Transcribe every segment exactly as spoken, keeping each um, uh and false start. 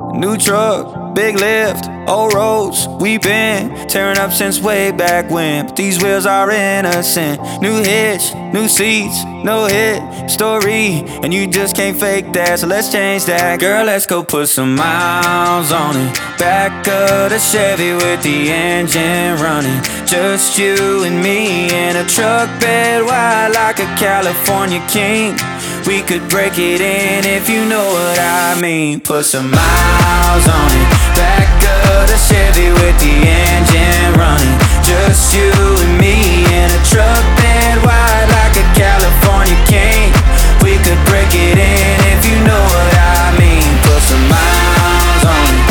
New truck, big lift, old roads, we been tearing up since way back when. But these wheels are innocent. New hitch, new seats, no hit story, and you just can't fake that, so let's change that. Girl, let's go put some miles on it. Back of the Chevy with the engine running. Just you and me in a truck bed wide like a California king. We could break it in if you know what I mean. Put some miles on it. Back of the Chevy with the engine running. Just you and me in a truck bed wide like a California king. We could break it in if you know what I mean. Put some miles on it.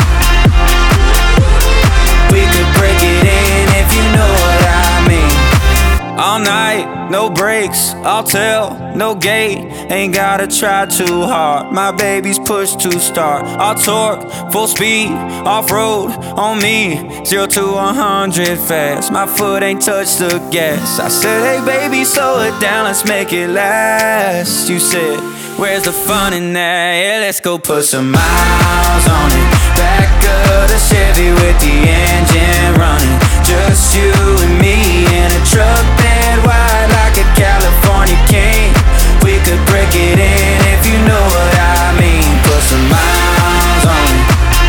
We could break it in if you know what I mean. All night, no brakes, I'll tell, no gate. Ain't gotta try too hard, my baby's push to start. I'll torque, full speed, off-road on me. Zero to a hundred fast, my foot ain't touched the gas. I said, hey baby, slow it down, let's make it last. You said, where's the fun in that? Yeah, let's go put some miles on it. Back of the Chevy with the engine running. Just you and me in a truck bed wide like a California king. We could break it in if you know what I mean. Put some miles on it.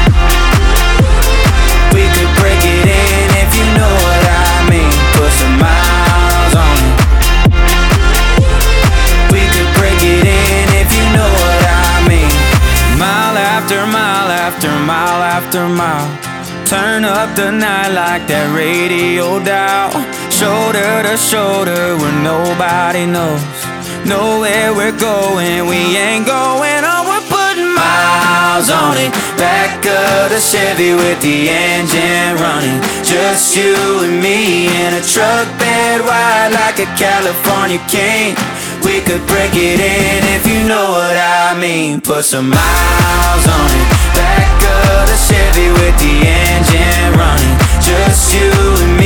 We could break it in if you know what I mean. Put some miles on it. We could break it in if you know what I mean. Mile after mile after mile after mile. Turn up the night like that radio dial. Shoulder to shoulder where nobody knows. Know where we're going, we ain't going on. We're putting miles on it. Back of the Chevy with the engine running. Just you and me in a truck bed wide like a California king. We could break it in if you know what I mean. Put some miles on it. Back of the Chevy with the engine running. Just you and me